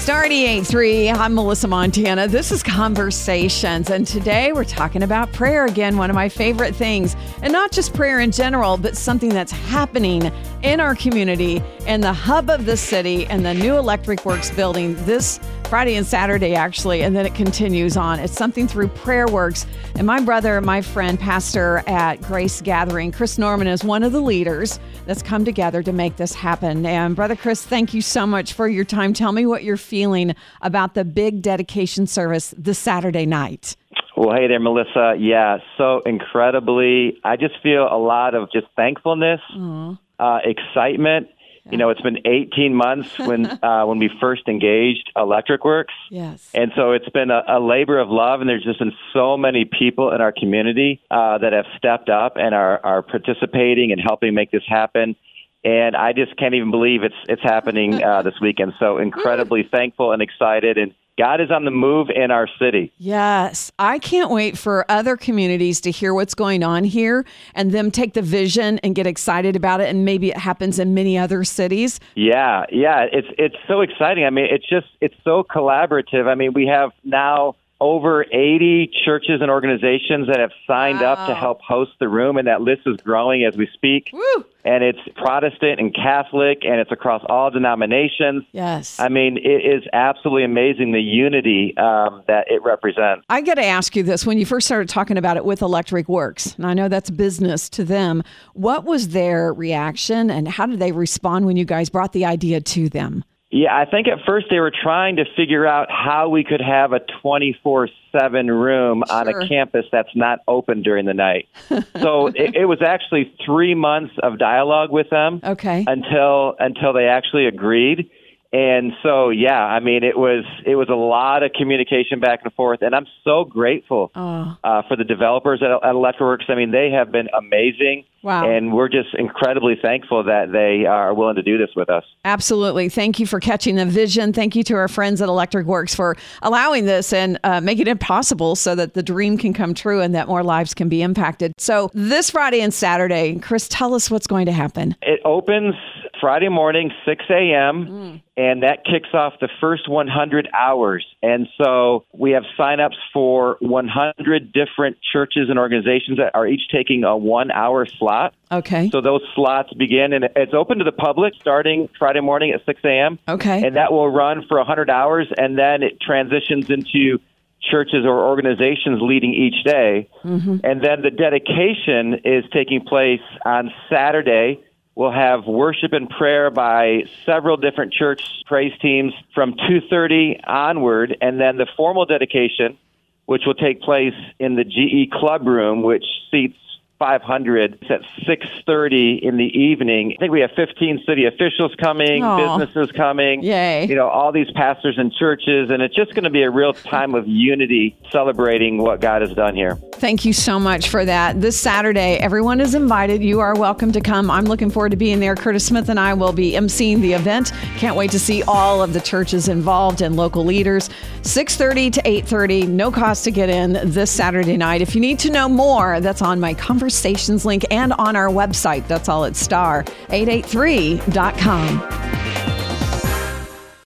Star 88.3, I'm Melissa Montana. This is Conversations, and today we're talking about prayer again, one of my favorite things. And not just prayer in general, but something that's happening in our community, in the hub of the city, and the new Electric Works building this Friday and Saturday, actually, and then it continues on. It's something through Prayer Works. And my brother, my friend, pastor at Grace Gathering, Chris Norman, is one of the leaders that's come together to make this happen. And Brother Chris, thank you so much for your time. Tell me what you're feeling about the big dedication service this Saturday night. Well, hey there, Melissa. Yeah, so incredibly, I just feel a lot of just thankfulness, excitement. You know, it's been 18 months when we first engaged Electric Works. Yes. And so it's been a labor of love, and there's just been so many people in our community that have stepped up and are participating and helping make this happen. And I just can't even believe it's happening this weekend. So incredibly thankful and excited, and God is on the move in our city. Yes. I can't wait for other communities to hear what's going on here and them take the vision and get excited about it. And maybe it happens in many other cities. Yeah. It's so exciting. I mean, it's so collaborative. I mean, we have now over 80 churches and organizations that have signed up to help host the room, and that list is growing as we speak. Woo! And it's Protestant and Catholic, and it's across all denominations. Yes. I mean, it is absolutely amazing, the unity that it represents. I got to ask you this. When you first started talking about it with Electric Works, and I know that's business to them, what was their reaction, and how did they respond when you guys brought the idea to them? Yeah, I think at first they were trying to figure out how we could have a 24/7 room on a campus that's not open during the night. So it was actually 3 months of dialogue with them until they actually agreed. And so, yeah, I mean, it was a lot of communication back and forth, and I'm so grateful for the developers at Electric Works. I mean, they have been amazing. Wow. And we're just incredibly thankful that they are willing to do this with us. Absolutely. Thank you for catching the vision. Thank you to our friends at Electric Works for allowing this and making it possible so that the dream can come true and that more lives can be impacted. So this Friday and Saturday, Chris, tell us what's going to happen. It opens Friday morning, 6 a.m., and that kicks off the first 100 hours. And so we have signups for 100 different churches and organizations that are each taking a 1-hour slot. Okay. So those slots begin, and it's open to the public starting Friday morning at 6 a.m. Okay. And that will run for 100 hours, and then it transitions into churches or organizations leading each day. And then the dedication is taking place on Saturday. We'll have worship and prayer by several different church praise teams from 2:30 onward, and then the formal dedication, which will take place in the GE Club Room, which seats 500. It's at 6:30 in the evening. I think we have 15 city officials coming, businesses coming, Yay. You know, all these pastors and churches, and it's just going to be a real time of unity celebrating what God has done here. Thank you so much for that. This Saturday, everyone is invited. You are welcome to come. I'm looking forward to being there. Curtis Smith and I will be emceeing the event. Can't wait to see all of the churches involved and local leaders. 6:30 to 8:30, no cost to get in this Saturday night. If you need to know more, that's on my Conversations link and on our website. That's all at star883.com.